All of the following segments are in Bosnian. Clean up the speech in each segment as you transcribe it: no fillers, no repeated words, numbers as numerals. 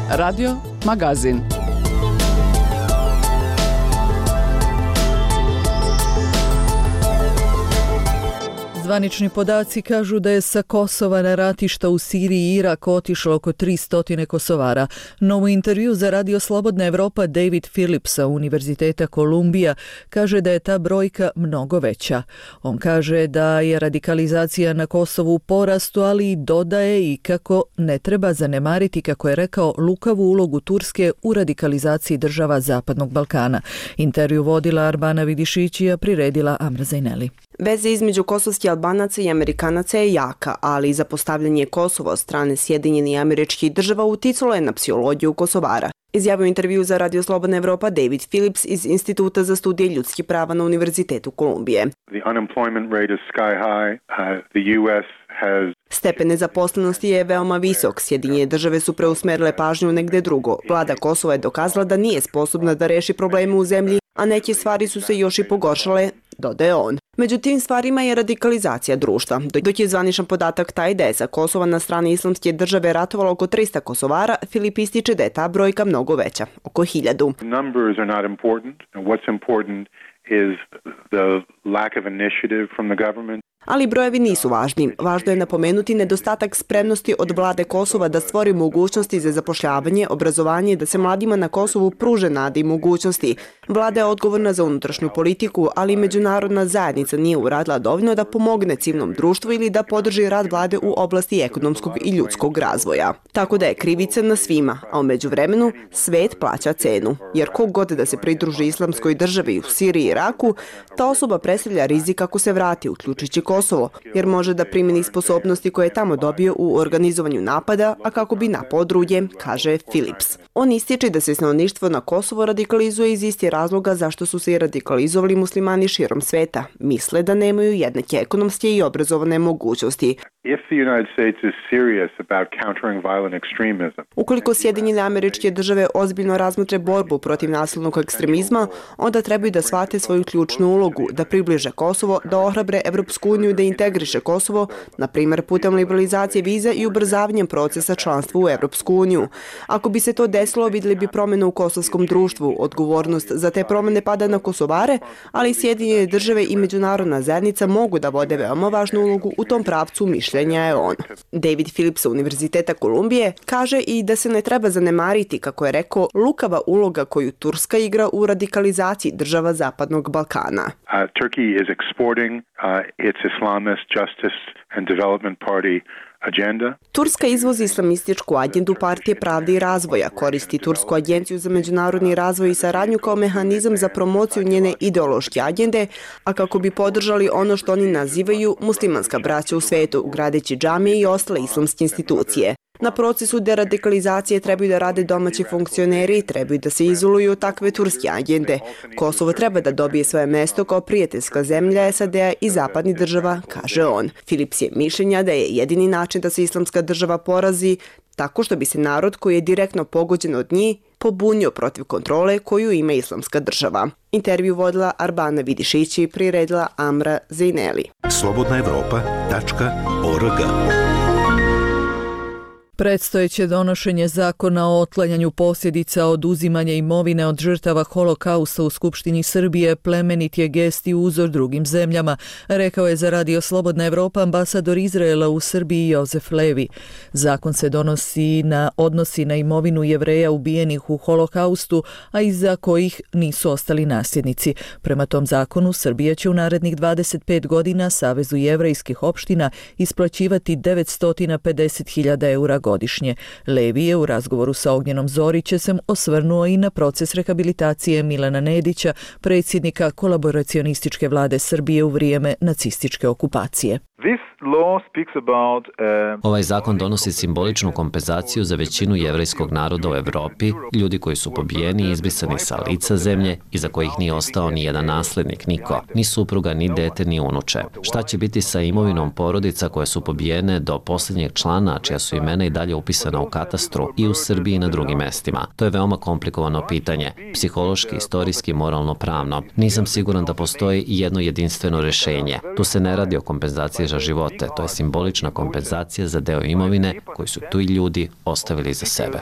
Radio Magazin. Zvanični podaci kažu da je sa Kosova na ratišta u Siriji i Iraku otišlo oko 300 Kosovara. No u intervju za Radio Slobodna Evropa David Phillips sa Univerziteta Kolumbija kaže da je ta brojka mnogo veća. On kaže da je radikalizacija na Kosovu u porastu, ali i dodaje i kako ne treba zanemariti, kako je rekao, lukavu ulogu Turske u radikalizaciji država Zapadnog Balkana. Intervju vodila Arbana Vidišić, a priredila Amra Zaineli. Veza između kosovskih Albanaca i Amerikanaca je jaka, ali zapostavljanje Kosova od strane Sjedinjenih Američkih Država uticalo je na psihologiju Kosovara. Izjavio intervju za Radio Slobodna Evropa David Phillips iz Instituta za studije ljudskih prava na Univerzitetu Kolumbije. Stepen nezaposlenosti je veoma visok. Sjedinjene države su preusmerile pažnju negde drugo. Vlada Kosova je dokazala da nije sposobna da reši probleme u zemlji, a neke stvari su se još i pogoršale, dodaje on. Među tim stvarima je radikalizacija društva. Dok je zvaničan podatak taj da je sa Kosova na strani Islamske države ratovalo oko 300 Kosovara, Filip ističe da je ta brojka mnogo veća, oko 1000. Numbers are not important. What's important is the lack of initiative from the government. Ali brojevi nisu važni. Važno je napomenuti nedostatak spremnosti od vlade Kosova da stvori mogućnosti za zapošljavanje, obrazovanje i da se mladima na Kosovu pruže nade i mogućnosti. Vlada je odgovorna za unutrašnju politiku, ali i međunarodna zajednica nije uradila dovoljno da pomogne civilnom društvu ili da podrži rad vlade u oblasti ekonomskog i ljudskog razvoja. Tako da je krivica na svima, a u međuvremenu svet plaća cenu. Jer kogod da se pridruži Islamskoj državi u Siriji i Iraku, ta osoba predstavlja rizik ako se vrati, uključujući Kosovo, jer može da primeni sposobnosti koje je tamo dobio u organizovanju napada, a kako bi napao druge, kaže Phillips. On ističe da se stanovništvo na Kosovo radikalizuje iz istih razloga zašto su se i radikalizovali muslimani širom sveta. Misle da nemaju jednake ekonomske i obrazovane mogućnosti. Ukoliko Sjedinjene Američke Države ozbiljno razmotre borbu protiv nasilnog ekstremizma, onda trebaju da shvate svoju ključnu ulogu, da približe Kosovo, da ohrabre Evropsku uniju da integriše Kosovo, na primjer putem liberalizacije viza i ubrzavanjem procesa članstva u Evropsku uniju. Ako bi se to desilo, vidjeli bi promjenu u kosovskom društvu. Odgovornost za te promjene pada na Kosovare, ali Sjedinjene države i međunarodna zajednica mogu da vode veoma važnu ulogu u tom pravcu, mišljenja je on. David Phillips sa Univerziteta Kolumbije kaže i da se ne treba zanemariti, kako je rekao, lukava uloga koju Turska igra u radikalizaciji država Zapadnog Balkana. Turkey is exporting its Islamist Justice and Development Party agenda. Turska izvozi islamističku agendu Partije pravde i razvoja, koristi Tursku agenciju za međunarodni razvoj i saradnju kao mehanizam za promociju njene ideološke agende, a kako bi podržali ono što oni nazivaju muslimanska braća u svetu, gradeći džamije i ostale islamske institucije. Na procesu deradikalizacije trebaju da rade domaći funkcioneri i trebaju da se izoluju od takve turske agende. Kosovo treba da dobije svoje mesto kao prijateljska zemlja SAD-a i zapadnih država, kaže on. Phillips je mišljenja da je jedini način da se islamska država porazi tako što bi se narod koji je direktno pogođen od njih pobunio protiv kontrole koju ima islamska država. Intervju vodila Arbana Vidišić i priredila Amra Zaineli. slobodnaevropa.org. Predstojeće donošenje zakona o otklanjanju posljedica oduzimanja imovine od žrtava Holokausta u Skupštini Srbije plemenit je gest i uzor drugim zemljama, rekao je za Radio Slobodna Evropa ambasador Izraela u Srbiji Jozef Levi. Zakon se odnosi na imovinu Jevreja ubijenih u Holokaustu, a iza kojih nisu ostali nasljednici. Prema tom zakonu Srbija će u narednih 25 godina Savezu jevrejskih opština isplaćivati 950.000 eura godišnje. Levi je u razgovoru sa Ognjenom Zorićem osvrnuo i na proces rehabilitacije Milana Nedića, predsjednika kolaboracionističke vlade Srbije u vrijeme nacističke okupacije. Ovaj zakon donosi simboličnu kompenzaciju za većinu jevrejskog naroda u Evropi, ljudi koji su pobijeni i izbrisani sa lica zemlje i za kojih nije ostao ni jedan naslednik, niko, ni supruga, ni dete, ni unuče. Šta će biti sa imovinom porodica koje su pobijene do posljednjeg člana, čija su imena i dalje upisana u katastru i u Srbiji i na drugim mestima. To je veoma komplikovano pitanje, psihološki, istorijski, moralno, pravno. Nisam siguran da postoji jedno jedinstveno rešenje. Tu se ne radi o kompenzaciji za živote, to je simbolična kompenzacija za deo imovine koji su tu i ljudi ostavili za sebe.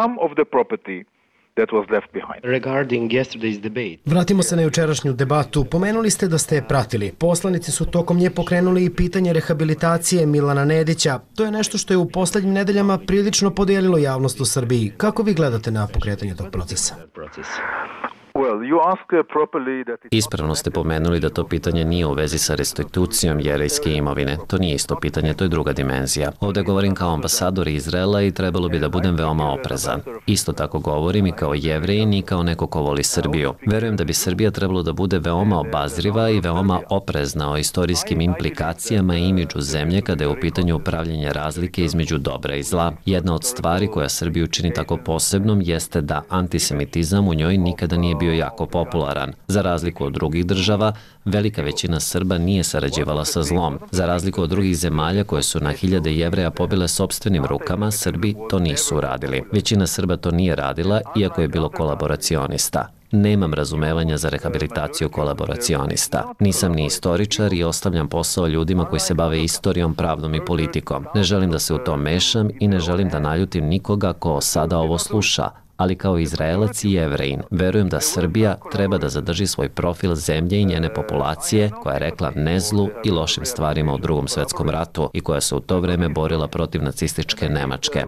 Vratimo se na jučerašnju debatu. Pomenuli ste da ste je pratili. Poslanici su tokom nje pokrenuli i pitanje rehabilitacije Milana Nedića. To je nešto što je u poslednjim nedeljama prilično podijelilo javnost u Srbiji. Kako vi gledate na pokretanje tog procesa? Ispravno ste pomenuli da to pitanje nije u vezi sa restitucijom jevrejske imovine. To nije isto pitanje, to je druga dimenzija. Ovde govorim kao ambasador Izraela i trebalo bi da budem veoma oprezan. Isto tako govorim i kao Jevrejin i kao neko ko voli Srbiju. Verujem da bi Srbija trebalo da bude veoma obazriva i veoma oprezna o istorijskim implikacijama i imidžu zemlje kada je u pitanju upravljanje razlike između dobra i zla. Jedna od stvari koja Srbiju čini tako posebnom jeste da antisemitizam u njoj nikada nije bio jako popularan. Za razliku od drugih država, velika većina Srba nije sarađivala sa zlom. Za razliku od drugih zemalja koje su na hiljade Jevreja pobile sopstvenim rukama, Srbi to nisu uradili. Većina Srba to nije radila, iako je bilo kolaboracionista. Nemam razumevanja za rehabilitaciju kolaboracionista. Nisam ni istoričar i ostavljam posao ljudima koji se bave istorijom, pravdom i politikom. Ne želim da se u to mešam i ne želim da naljutim nikoga ko sada ovo sluša, ali kao Izraelac i Jevrejin, verujem da Srbija treba da zadrži svoj profil zemlje i njene populacije koja je rekla ne zlu i lošim stvarima u Drugom svetskom ratu i koja se u to vreme borila protiv nacističke Nemačke.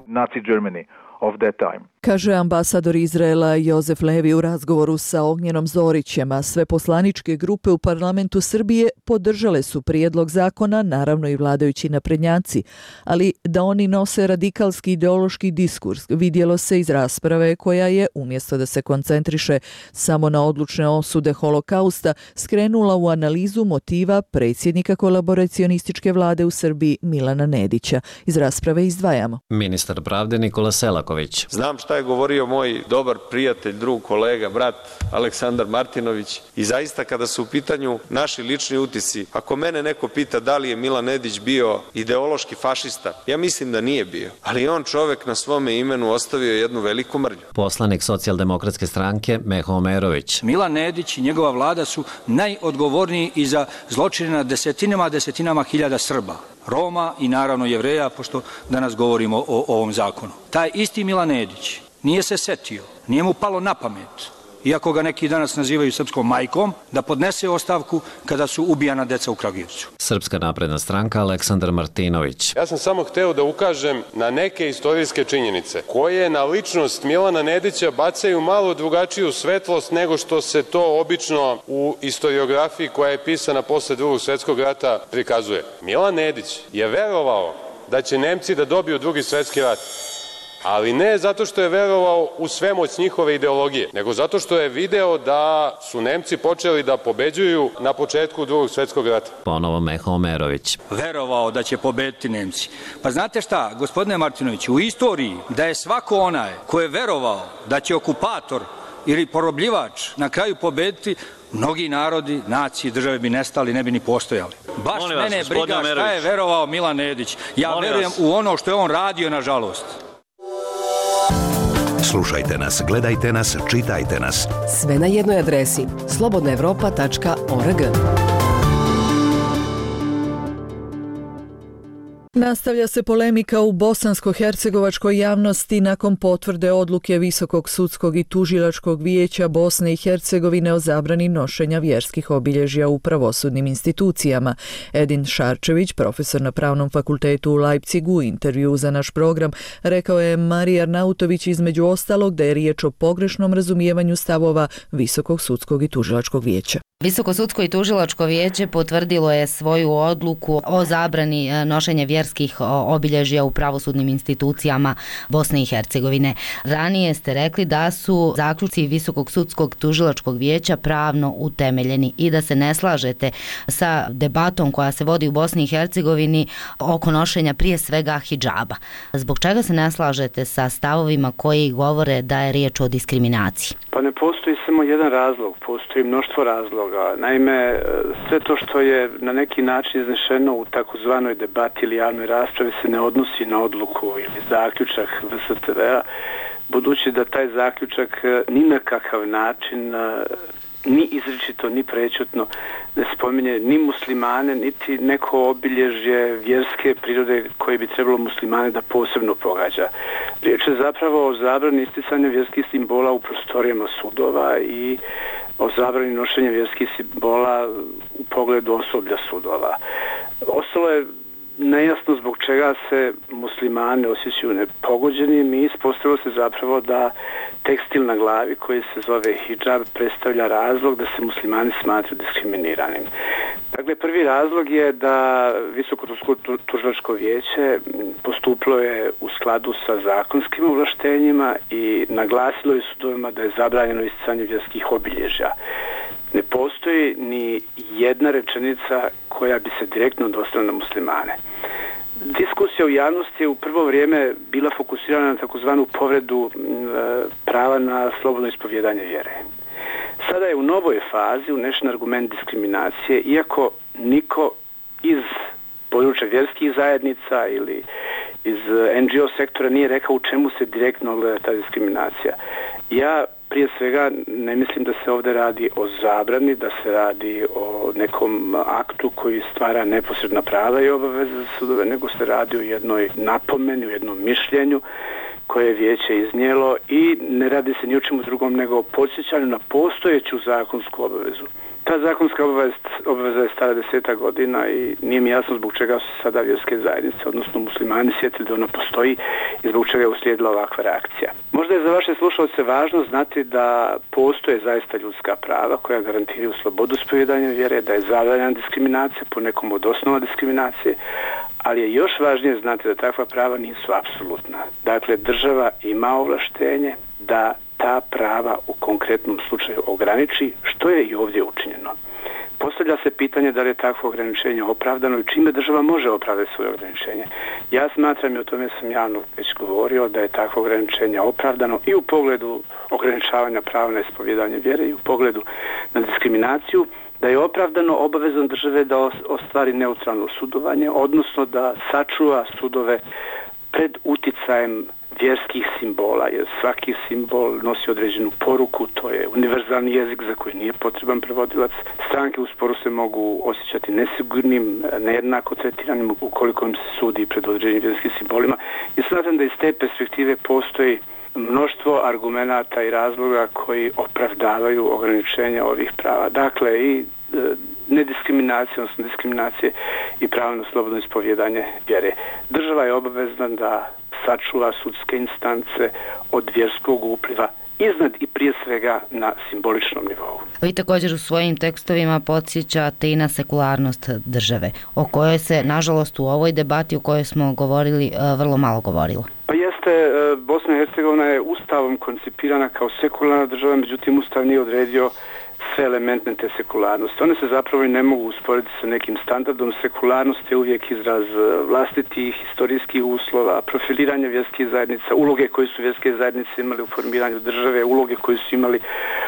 Kaže ambasador Izraela Jozef Levi u razgovoru sa Ognjenom Zorićem, a sve poslaničke grupe u parlamentu Srbije podržale su prijedlog zakona, naravno i vladajući naprednjaci, ali da oni nose radikalski ideološki diskurs vidjelo se iz rasprave koja je, umjesto da se koncentriše samo na odlučne osude holokausta, skrenula u analizu motiva predsjednika kolaboracionističke vlade u Srbiji Milana Nedića. Iz rasprave izdvajamo. Ministar pravde Nikola Selaković. Znam šta je govorio moj dobar prijatelj, drug, kolega, brat Aleksandar Martinović i zaista kada su u pitanju naši lični utisci, ako mene neko pita da li je Milan Nedić bio ideološki fašista, ja mislim da nije bio, ali on čovek na svome imenu ostavio jednu veliku mrlju. Poslanik Socijaldemokratske stranke Meho Omerović. Milan Nedić i njegova vlada su najodgovorniji i za zločine na desetinama hiljada Srba, Roma i naravno Jevreja, pošto danas govorimo o ovom zakonu. Taj isti Milan Nedić nije se setio, nije mu palo na pamet, iako ga neki danas nazivaju srpskom majkom, da podnese ostavku kada su ubijana deca u Kragujevcu. Srpska napredna stranka Aleksandar Martinović. Ja sam samo hteo da ukažem na neke istorijske činjenice koje na ličnost Milana Nedića bacaju malo drugačiju svetlost nego što se to obično u istoriografiji koja je pisana posle Drugog svetskog rata prikazuje. Milan Nedić je verovao da će Nemci da dobiju Drugi svetski rat, ali ne zato što je verovao u svemoć njihove ideologije, nego zato što je video da su Nemci počeli da pobeđuju na početku Drugog svetskog rata. Ponovo Meho Omerović. Verovao da će pobediti Nemci. Pa znate šta, gospodine Martinoviću, u istoriji da je svako onaj ko je verovao da će okupator ili porobljivač na kraju pobediti, mnogi narodi, nacije, države bi nestali, ne bi ni postojali. Baš mene briga šta je verovao Milan Nedić. Ja verujem u ono što je on radio, nažalost. Slušajte nas, gledajte nas, čitajte nas. Sve na jednoj adresi slobodnaevropa.org. Nastavlja se polemika u bosansko-hercegovačkoj javnosti nakon potvrde odluke Visokog sudskog i tužilačkog vijeća Bosne i Hercegovine o zabrani nošenja vjerskih obilježja u pravosudnim institucijama. Edin Šarčević, profesor na Pravnom fakultetu u Leipzigu, u intervju za naš program, rekao je Marija Arnautović između ostalog da je riječ o pogrešnom razumijevanju stavova Visokog sudskog i tužilačkog vijeća. Visoko sudsko i tužilačko vijeće potvrdilo je svoju odluku o zabrani nošenja vjerskih obilježja u pravosudnim institucijama Bosne i Hercegovine. Ranije ste rekli da su zaključci Visokog sudskog tužilačkog vijeća pravno utemeljeni i da se ne slažete sa debatom koja se vodi u Bosni i Hercegovini oko nošenja prije svega hidžaba. Zbog čega se ne slažete sa stavovima koji govore da je riječ o diskriminaciji? Pa ne postoji samo jedan razlog, postoji mnoštvo razloga. Naime, sve to što je na neki način iznešeno u takozvanoj debati ili javnoj raspravi se ne odnosi na odluku ili zaključak VSTV-a, budući da taj zaključak ni na kakav način ni izričito, ni prečutno ne spominje ni muslimane, niti neko obilježje vjerske prirode koje bi trebalo muslimane da posebno pogađa. Riječ je zapravo o zabrani isticanja vjerskih simbola u prostorijama sudova i o zabrani nošenja vjerskih simbola u pogledu osoblja sudova. Ostalo je nejasno zbog čega se muslimani osjećaju nepogođenim i ispostavilo se zapravo da tekstil na glavi koji se zove hidžab predstavlja razlog da se muslimani smatraju diskriminiranim. Dakle, prvi razlog je da Visoko tužilačko vijeće postupilo je u skladu sa zakonskim ovlaštenjima i naglasilo je sudovima da je zabranjeno isticanje vjerskih obilježja. Ne postoji ni jedna rečenica koja bi se direktno odnosila na muslimane. Diskusija u javnosti je u prvo vrijeme bila fokusirana na takozvanu povredu prava na slobodno ispovjedanje vjere. Sada je u novoj fazi unešen argument diskriminacije, iako niko iz područja vjerskih zajednica ili iz NGO sektora nije rekao u čemu se direktno ogleda ta diskriminacija. Ja prije svega ne mislim da se ovdje radi o zabrani, da se radi o nekom aktu koji stvara neposredna prava i obaveze za sudove, nego se radi o jednoj napomeni, o jednom mišljenju koje je vijeće iznijelo i ne radi se ni o čemu drugom nego o podsjećanju na postojeću zakonsku obavezu. Ta zakonska obaveza je stara 10 godina i nije mi jasno zbog čega su sada vjerske zajednice, odnosno muslimani, sjetili da ona postoji i zbog čega je uslijedila ovakva reakcija. Možda je za vaše slušalce važno znati da postoje zaista ljudska prava koja garantiraju slobodu ispovjedanja vjere, da je zabranjena diskriminacija po nekom od osnova diskriminacije, ali je još važnije znati da takva prava nisu apsolutna. Dakle, država ima ovlaštenje da ta prava u konkretnom slučaju ograniči, što je i ovdje učinjeno. Postavlja se pitanje da li je takvo ograničenje opravdano i čime država može opravdati svoje ograničenje. Ja smatram, i o tome sam javno već govorio, da je takvo ograničenje opravdano i u pogledu ograničavanja prava na ispovjedanje vjere i u pogledu na diskriminaciju, da je opravdano obavezan države da ostvari neutralno sudovanje, odnosno da sačuva sudove pred uticajem vjerskih simbola, jer svaki simbol nosi određenu poruku, to je univerzalni jezik za koji nije potreban prevodilac. Stranke u sporu se mogu osjećati nesigurnim, nejednako tretiranim ukoliko im se sudi pred određenim vjerskim simbolima. I smatram da iz te perspektive postoji mnoštvo argumenata i razloga koji opravdavaju ograničenje ovih prava. Dakle, i nediskriminacije, odnosno diskriminacije i pravo na slobodno ispovjedanje vjere. Država je obavezna da sačuva sudske instance od vjerskog upliva iznad i prije svega na simboličnom nivou. Vi također u svojim tekstovima podsjećate i na sekularnost države, o kojoj se, nažalost, u ovoj debati o kojoj smo govorili, vrlo malo govorilo. Pa jeste, Bosna i Hercegovina je ustavom koncipirana kao sekularna država, međutim Ustav nije odredio sve elemente te sekularnosti. One se zapravo i ne mogu usporediti sa nekim standardom. Sekularnost je uvijek izraz vlastitih historijskih uslova, profiliranja vjerskih zajednica, uloge koje su vjerske zajednice imali u formiranju države, uloge koje su imali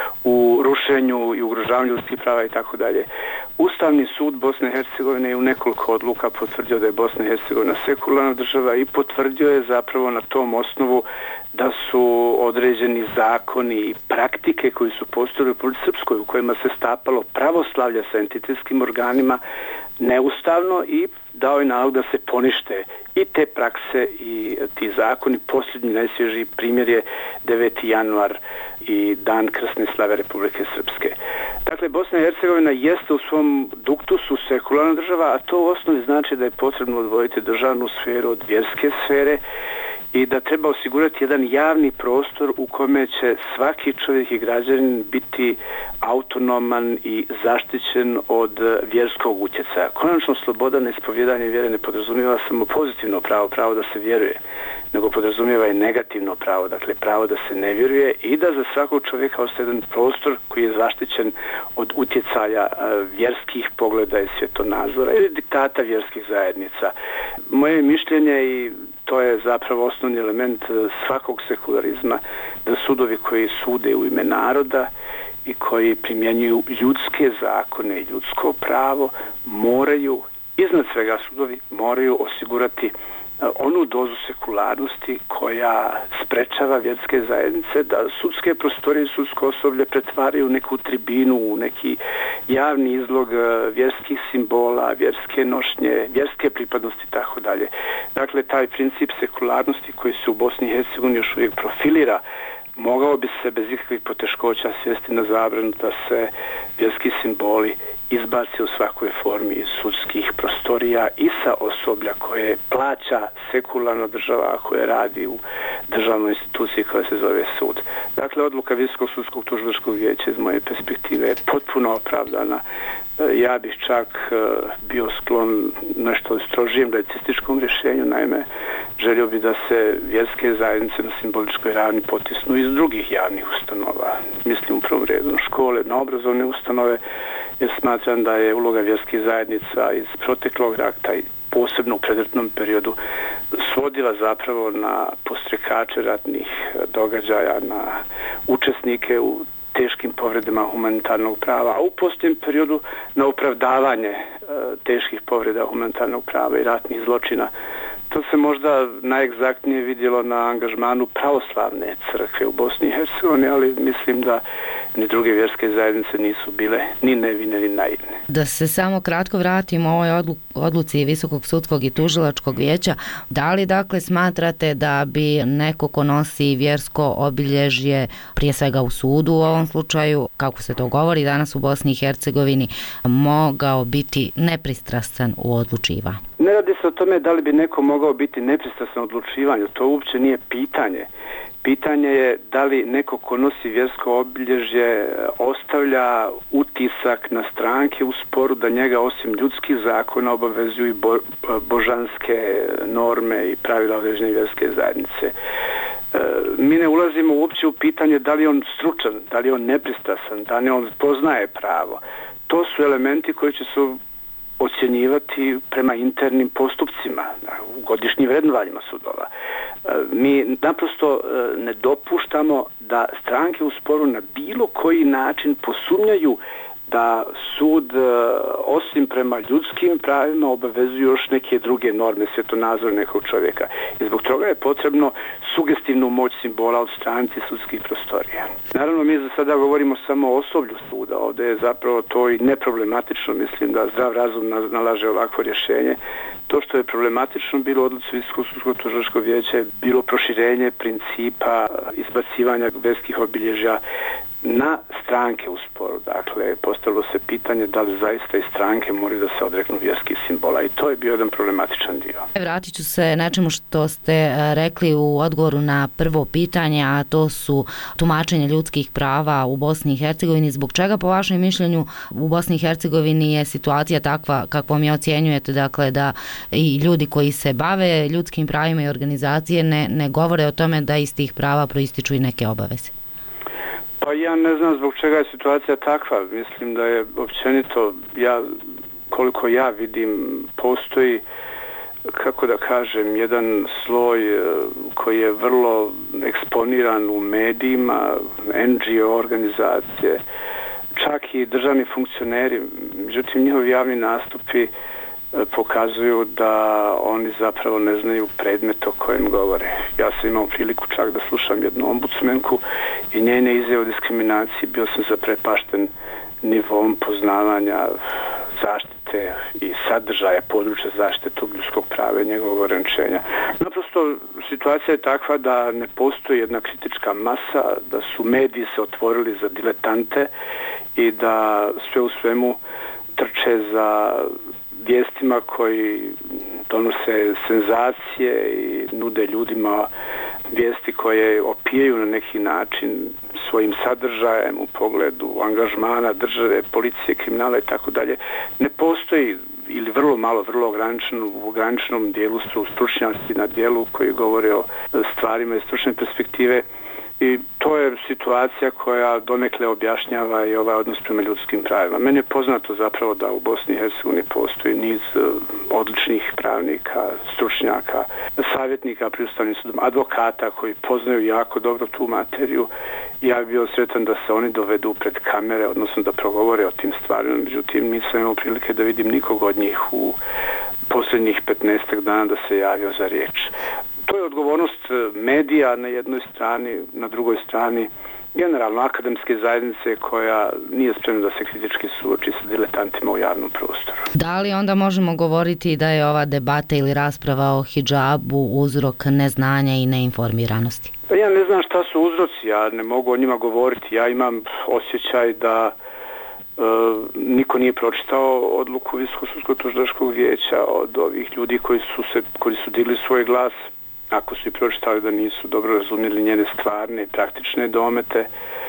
u rušenju i ugrožavanju ljudskih prava i tako dalje. Ustavni sud Bosne i Hercegovine je u nekoliko odluka potvrdio da je Bosna i Hercegovina sekularna država i potvrdio je zapravo na tom osnovu da su određeni zakoni i praktike koji su postojali u Republici Srpskoj, u kojima se stapalo pravoslavlje sa entitetskim organima, neustavno i dao je nalog da se ponište i te prakse i ti zakoni. Posljednji najsvježiji primjer je 9. januar i dan krsne slave Republike Srpske. Dakle, Bosna i Hercegovina jeste u svom duktusu sekularna država, a to u osnovi znači da je potrebno odvojiti državnu sferu od vjerske sfere i da treba osigurati jedan javni prostor u kome će svaki čovjek i građanin biti autonoman i zaštićen od vjerskog utjecaja. Konačno, sloboda na ispovjedanje vjere ne podrazumijeva samo pozitivno pravo da se vjeruje, nego podrazumijeva i negativno pravo, dakle pravo da se ne vjeruje i da za svakog čovjeka ostaje jedan prostor koji je zaštićen od utjecaja vjerskih pogleda i svjetonazora ili diktata vjerskih zajednica. Moje mišljenje, i to je zapravo osnovni element svakog sekularizma, da sudovi koji sude u ime naroda i koji primjenjuju ljudske zakone i ljudsko pravo moraju iznad svega sudovi moraju osigurati onu dozu sekularnosti koja sprečava vjerske zajednice da sudske prostorije i sudsko osoblje pretvaraju u neku tribinu, u neki javni izlog vjerskih simbola, vjerske nošnje, vjerske pripadnosti i tako dalje. Dakle, taj princip sekularnosti koji se u Bosni i Hercegovini još uvijek profilira, mogao bi se bez ikakvih poteškoća svesti na zabranu da se vjerski simboli izbaci u svakoj formi iz sudskih prostorija i sa osoblja koje plaća sekularna država, koje radi u državnoj instituciji koja se zove sud. Dakle, odluka Visokog sudskog tužilačkog vijeća iz moje perspektive je potpuno opravdana. Ja bih čak bio sklon nešto strožijem laističkom rješenju, naime želio bi da se vjerske zajednice na simboličkoj ravni potisnu iz drugih javnih ustanova. Mislim u prvom redu na škole, na obrazovne ustanove, jer smatram da je uloga vjerskih zajednica iz proteklog rata i posebno u predratnom periodu svodila zapravo na postrekače ratnih događaja, na učesnike u teškim povredama humanitarnog prava, a u posljednjem periodu na opravdavanje teških povreda humanitarnog prava i ratnih zločina. To se možda najegzaktnije vidjelo na angažmanu pravoslavne crkve u Bosni i Hercegovini, ali mislim da ni druge vjerske zajednice nisu bile ni nevine ni naivne. Da se samo kratko vratimo o ovoj odluci Visokog sudskog i tužilačkog vijeća, da li dakle smatrate da bi neko ko nosi vjersko obilježje, prije svega u sudu u ovom slučaju, kako se to govori danas u Bosni i Hercegovini, mogao biti nepristrasan u odlučivanju? Ne radi se o tome da li bi neko mogao biti nepristrasan u odlučivanju, to uopće nije pitanje. Pitanje je da li neko ko nosi vjersko obilježje ostavlja utisak na stranke u sporu da njega osim ljudskih zakona obavezuju i božanske norme i pravila određene vjerske zajednice. Mi ne ulazimo uopće u pitanje da li je on stručan, da li je on nepristrasan, da li on poznaje pravo. To su elementi koji će se ocjenjivati prema internim postupcima, u godišnjim vrednovanjima sudova. Mi naprosto ne dopuštamo da stranke u sporu na bilo koji način posumnjaju da sud osim prema ljudskim pravima obavezuju još neke druge norme svjetonazora nekog čovjeka. I zbog toga je potrebno sugestivnu moć simbola od stranice sudskih prostorija. Naravno, mi za sada govorimo samo o osoblju suda. Ovdje je zapravo to i neproblematično. Mislim da zdrav razum nalaže ovakvo rješenje. To što je problematično bilo u odluci Visokog sudskog tužilačkog vijeća je bilo proširenje principa izbacivanja vjerskih obilježja na stranke u sporu. Dakle, postavilo se pitanje da li zaista i stranke moraju da se odreknu vjerskih simbola i to je bio jedan problematičan dio. Vratit ću se nečemu što ste rekli u odgovoru na prvo pitanje, a to su tumačenje ljudskih prava u Bosni i Hercegovini. Zbog čega po vašem mišljenju u Bosni i Hercegovini je situacija takva kakvom je ocjenjujete, dakle da i ljudi koji se bave ljudskim pravima i organizacije ne govore o tome da iz tih prava proističu i neke obaveze? Pa ja ne znam zbog čega je situacija takva. Mislim da je općenito, koliko ja vidim, postoji, kako da kažem, jedan sloj koji je vrlo eksponiran u medijima, NGO organizacije, čak i državni funkcioneri. Međutim, njihovi javni nastupi pokazuju da oni zapravo ne znaju predmet o kojem govore. Ja sam imao priliku čak da slušam jednu ombudsmenku i njene izjave o diskriminaciji, bio sam zaprepašten nivom poznavanja zaštite i sadržaja područja zaštite tog ljudskog prava i njegovog ograničenja. Naprosto situacija je takva da ne postoji jedna kritička masa, da su mediji se otvorili za diletante i da sve u svemu trče za vijestima koji donose senzacije i nude ljudima vijesti koje opijaju na neki način svojim sadržajem u pogledu angažmana države, policije, kriminala i tako dalje. Ne postoji ili vrlo malo, vrlo u ograničenom dijelu su stručnjaci na dijelu koji govore o stvarima iz stručne perspektive. I to je situacija koja donekle objašnjava i ovaj odnos prema ljudskim pravima. Meni je poznato zapravo da u Bosni i Hercegovini postoji niz odličnih pravnika, stručnjaka, savjetnika pri Ustavnim sudom, advokata koji poznaju jako dobro tu materiju. Ja bih bio sretan da se oni dovedu pred kamere, odnosno da progovore o tim stvarima. Međutim, nisam imao prilike da vidim nikog od njih u posljednjih 15 dana da se javio za riječ. To je odgovornost medija na jednoj strani, na drugoj strani generalno akademske zajednice koja nije spremna da se kritički suoči sa diletantima u javnom prostoru. Da li onda možemo govoriti da je ova debata ili rasprava o hidžabu uzrok neznanja i neinformiranosti? Pa ja ne znam šta su uzroci, ja ne mogu o njima govoriti. Ja imam osjećaj da niko nije pročitao odluku Visokog sudskog tužilačkog vijeća od ovih ljudi koji su digli svoj glas. Ako su i pročitali da nisu dobro razumjeli njene stvarne i praktične domete.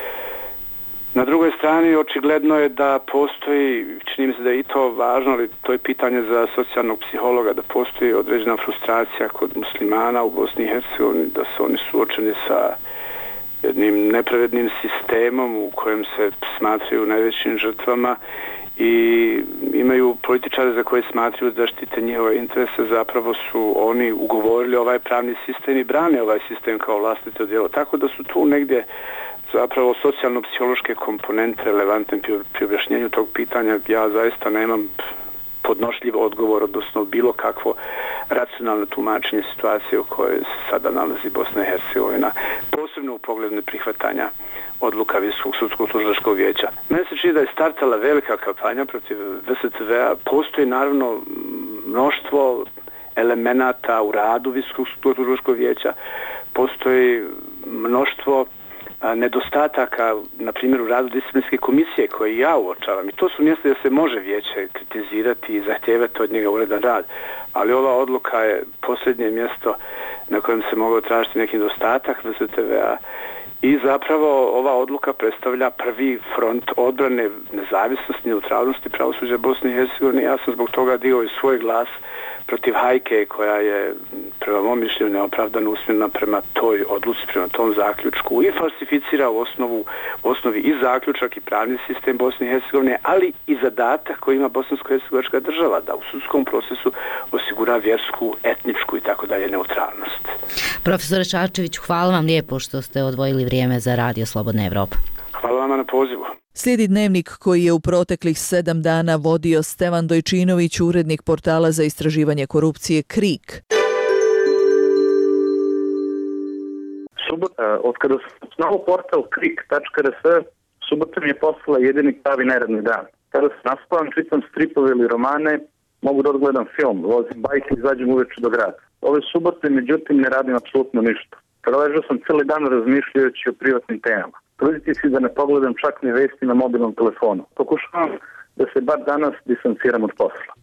Na drugoj strani očigledno je da postoji, čini mi se da je i to važno, ali to je pitanje za socijalnog psihologa, da postoji određena frustracija kod muslimana u Bosni i Hercegovini, da su oni suočeni sa jednim nepravednim sistemom u kojem se smatraju najvećim žrtvama i imaju političare za koje smatraju da štite njihove interese, zapravo su oni ugovorili ovaj pravni sistem i brane ovaj sistem kao vlastito djelo. Tako da su tu negdje zapravo socijalno-psihološke komponente relevantne pri objašnjenju tog pitanja. Ja zaista nemam podnošljiv odgovor, odnosno bilo kakvo racionalno tumačenje situacije u kojoj se sada nalazi Bosna i Hercegovina, posebno u pogledu neprihvatanja odluka Visokog sudskog tužilačkog vijeća. Mene se čini da je startala velika kampanja protiv VSTV-a. Postoji naravno mnoštvo elemenata u radu Visokog sudskog tužilačkog vijeća. Postoji mnoštvo nedostataka, na primjer u radu disciplinske komisije koje ja uočavam. I to su mjesta gdje se može vijeće kritizirati i zahtijevati od njega uredan rad. Ali ova odluka je posljednje mjesto na kojem se mogao tražiti neki nedostatak VSTV-a. I zapravo ova odluka predstavlja prvi front odbrane nezavisnosti, neutralnosti pravosuđa Bosne i Hercegovine. Ja sam zbog toga digao i svoj glas protiv hajke koja je prema mom mišljenju neopravdano usmjerena prema toj odluci, prema tom zaključku i falsificira u osnovi i zaključak i pravni sistem Bosne i Hercegovine, ali i zadatak koji ima bosansko-hercegovačka država da u sudskom procesu osigura vjersku, etničku i tako dalje neutralnost. Profesore Šarčeviću, hvala vam lijepo što ste odvojili vrijeme za Radio Slobodna Evropa. Hvala vama na pozivu. Slijedi dnevnik koji je u proteklih 7 dana vodio Stevan Dojčinović, urednik portala za istraživanje korupcije KRIK. Od kada sam osnovao portal krik.rs, subota mi je postala jedini pravi neradni dan. Kada se naspavam, čitam stripove ili romane, mogu da odgledam film, vozim bajke i izađem uveče do grada. Ove subote, međutim, ne radim apsolutno ništa. Preležao sam cijeli dan razmišljajući o privatnim temama. Truditi si da ne pogledam čak ni vesti na mobilnom telefonu. Pokušavam da se bar danas distanciram od posla.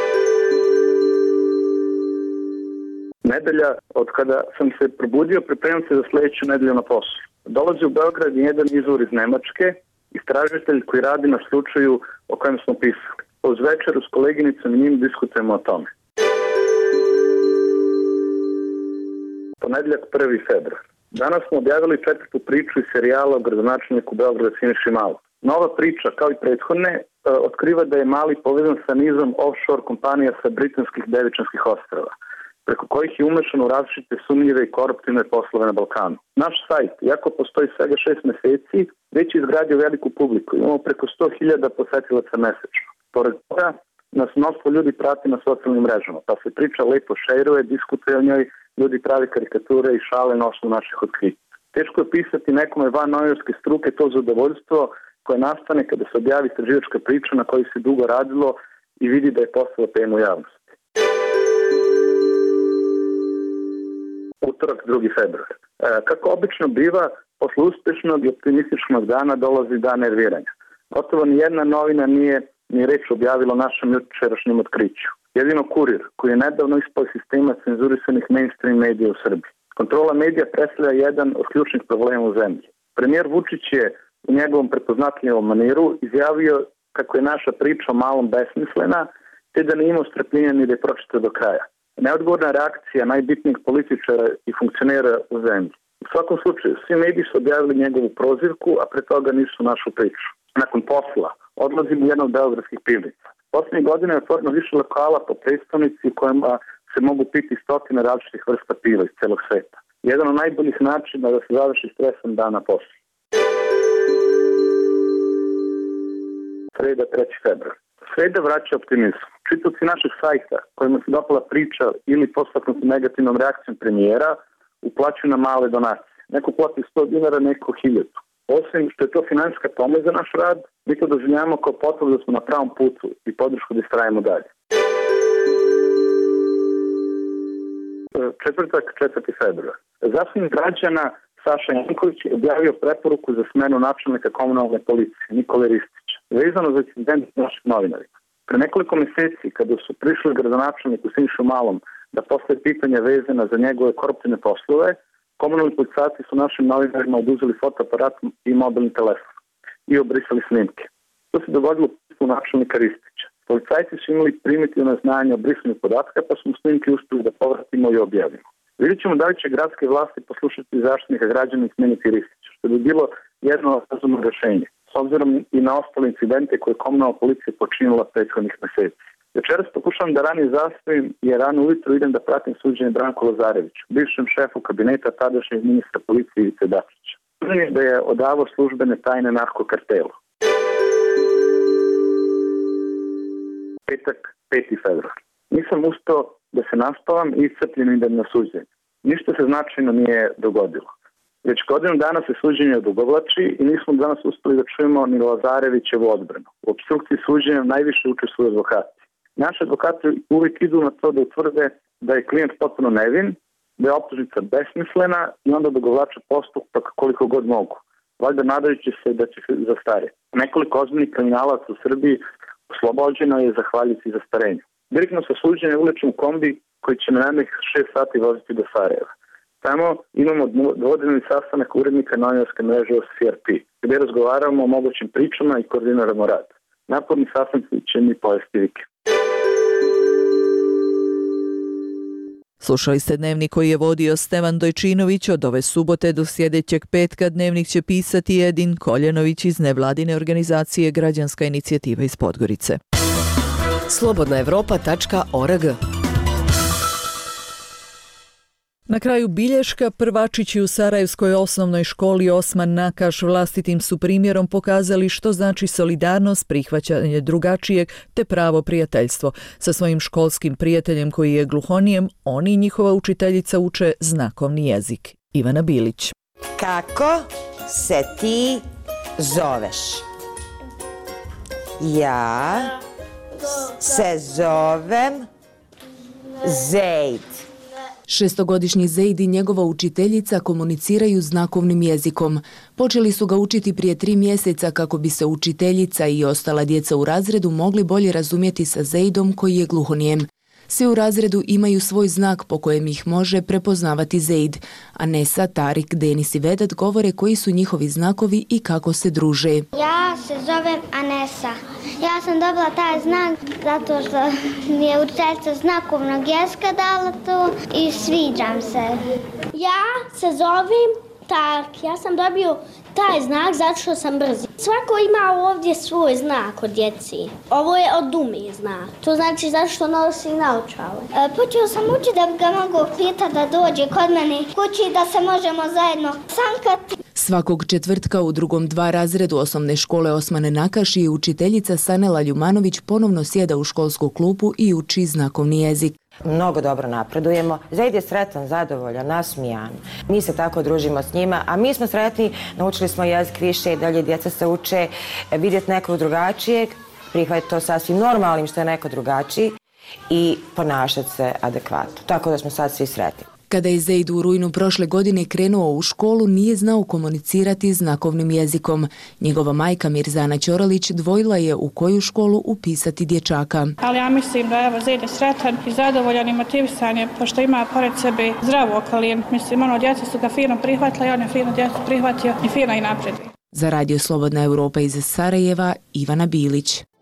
Nedelja, od kada sam se probudio, pripremam se za sljedeću nedelju na poslu. Dolazi u Beograd jedan izvor iz Nemačke, istražitelj koji radi na slučaju o kojem smo pisali. Uz večeru s koleginicom i njim diskutujemo o tome. Ponedeljak 1. februar. Danas smo objavili 4. priču iz serijala o gradonačelniku Beograda Siniši Malog. Nova priča, kao i prethodne, otkriva da je Mali povezan sa nizom offshore kompanija sa britanskih Devičanskih ostrava, preko kojih je umešan u različite sumnjive i koruptivne poslove na Balkanu. Naš sajt, iako postoji svega 6 mjeseci, već je izgradio veliku publiku. Imamo preko 100.000 posetilaca mesečno. Pored toga, nas mnoštvo ljudi prati na socijalnim mrežama, pa se priča lepo šeruje, diskutuje o njoj, ljudi pravi karikature i šale na osnovu naših otkrića. Teško je pisati nekome van novinarske struke to zadovoljstvo koje nastane kada se objavi istraživačka priča na kojoj se dugo radilo i vidi da je postala tema u javnosti. Utorak 2. februar. Kako obično biva, posle uspješnog i optimističnog dana dolazi dan nerviranja. Gotovo nijedna novina nije ni reč objavila o našem jučerašnjem otkriću. Jedino Kurir, koji je nedavno ispao iz sistema cenzurisanih mainstream medija u Srbiji. Kontrola medija predstavlja jedan od ključnih problema u zemlji. Premijer Vučić je u njegovom prepoznatljivom maniru izjavio kako je naša priča o Malom besmislena, te da nije imao strpljenja ni da je pročita do kraja. Neodgovorna reakcija najbitnijih političara i funkcionera u zemlji. U svakom slučaju, svi mediji su objavili njegovu prozivku, a pre toga nisu našu priču. Nakon posla, odlazim u jedno od beogradskih pivnica. Poslednje godine je otvoreno više lokala po prestonici u kojima se mogu piti stotine različitih vrsta piva iz celog sveta. Jedan od najboljih načina da se završi stresan dan na poslu. Sreda 3. februar. Sreda vraća optimizam. Čitaoci našeg sajta kojima se dopala priča ili postaknuti negativnom reakcijom premijera uplaćuju na male donacije. Neko plati 100 dinara, neko 1000. Osim što je to finansijska pomoć za naš rad, mi to doživljavamo kao potvrdu da smo na pravom putu i podršku da istrajemo dalje. Četvrtak, 4. februar. Zaštitnik građana Saša Janković je objavio preporuku za smenu načelnika komunalne policije Nikole Ristića, vezano za incident naših novinarima. Pre nekoliko meseci, kada su prišli gradonačelniku Sinišu Malom da postave pitanja vezana za njegove koruptivne poslove, komunalni policajci su našim novinarima oduzeli fotoaparat i mobilni telefon i obrisali snimke. To se dogodilo u načelnika Ristića. Policajci su imali primitivno znanje o brisanju podatka, pa smo snimke uspeli da povratimo i objavimo. Vidjet ćemo da li će gradske vlasti poslušati zaštitnika građana i smeniti Ristića, što bi bilo jedno razumno rešenje, s obzirom i na ostale incidente koje je komunalna policija počinila prethodnih meseci. Večeras pokušavam da ranije zastavim, jer rano ujutro idem da pratim suđenje Branku Lazareviću, bivšem šefu kabineta tadašnjeg ministra policije Ivice Dačića. Suđen je da je odavao službene tajne narkokartelu. Petak, 5. februar. Nisam ustao da se naspavam i iscrpljen idem na suđenje. Ništa se značajno nije dogodilo. Već godinu dana se suđenje odugovlači i nismo danas uspeli da čujemo ni Lazarevićevu odbranu. U opstrukciji suđenja najviše učestvuju advokati. Naši advokati uvijek idu na to da utvrde da je klijent potpuno nevin, da je optužnica besmislena i onda odugovlače postupak koliko god mogu. Valjda nadajući se da će se zastariti. Nekoliko ozbiljnih kriminalaca u Srbiji oslobođeno je zahvaljujući zastarenju. Direktno sa suđenja ulećem u kombi koji će me narednih 6 sati voziti do Sarajeva. Tamo imamo dvodnevni sastanak urednika novinarske mreže OCRP, gdje razgovaramo o mogućim pričama i koordiniramo rad. Naporni sastanci će mi pojesti vikend. Slušali ste dnevnik koji je vodio Stevan Dojčinović. Od ove subote do sljedećeg petka dnevnik će pisati Edin Koljenović iz nevladine organizacije Građanska inicijativa iz Podgorice. Slobodnaevropa.org. Na kraju bilješka, prvačići u Sarajevskoj osnovnoj školi Osman Nakaš vlastitim su primjerom pokazali što znači solidarnost, prihvaćanje drugačijeg te pravo prijateljstvo. Sa svojim školskim prijateljem koji je gluhonijem, oni i njihova učiteljica uče znakovni jezik. Ivana Bilić. Kako se ti zoveš? Ja se zovem Zejd. Šestogodišnji Zejd i njegova učiteljica komuniciraju znakovnim jezikom. Počeli su ga učiti prije 3 mjeseca kako bi se učiteljica i ostala djeca u razredu mogli bolje razumjeti sa Zejdom koji je gluhonijem. Svi u razredu imaju svoj znak po kojem ih može prepoznavati Zejd. Anesa, Tarik, Denis i Vedat govore koji su njihovi znakovi i kako se druže. Ja se zovem Anesa. Ja sam dobila taj znak zato što mi je učiteljica znakovnog jezika dala to i sviđam se. Ja se zovem Tarik. Ja sam dobio taj znak zato što sam brzi. Svako ima ovdje svoj znak od djeci. Ovo je od Dumi znak. To znači zato što nosi naočale. Počeo sam učiti da ga mogu pitati da dođe kod mene kući da se možemo zajedno sankati. Svakog četvrtka u drugom 2 razredu osnovne škole Osmane Nakaš i učiteljica Sanela Ljumanović ponovno sjeda u školsku klupu i uči znakovni jezik. Mnogo dobro napredujemo. Zejd je sretan, zadovoljan, nasmijan. Mi se tako družimo s njima, a mi smo sretni, naučili smo jezik više i dalje djeca se uče vidjeti nekog drugačijeg, prihvatiti to sasvim normalnim što je neko drugačiji i ponašati se adekvatno. Tako da smo sad svi sretni. Kada je Zejd u rujnu prošle godine krenuo u školu, nije znao komunicirati znakovnim jezikom. Njegova majka Mirzana Ćoralić dvojila je u koju školu upisati dječaka. Ali ja mislim da evo Zejd je sretan i zadovoljan i motivisan je, pošto ima pored sebe zdravu okolinu. Mislim, djeca su ga fino prihvatila i on je fino djecu prihvatio i fino i napreduje. Za Radio Slobodna Europa iz Sarajeva, Ivana Bilić.